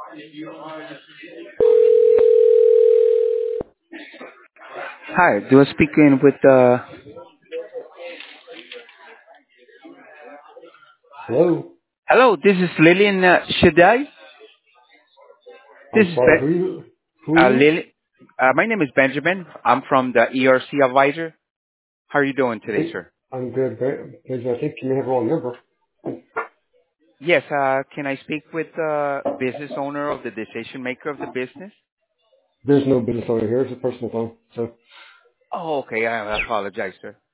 Hi, do I speak in with Hello? Hello, this is Lillian Shaddai. This I'm is sorry, who are you? Lily. My name is Benjamin. I'm from the ERC Advisor. How are you doing today, Hey, sir? I'm good. I think you may have the wrong number. Yes, can I speak with the business owner of the decision maker of the business? There's no business owner here. It's a personal phone. So, Oh, okay. I apologize, sir.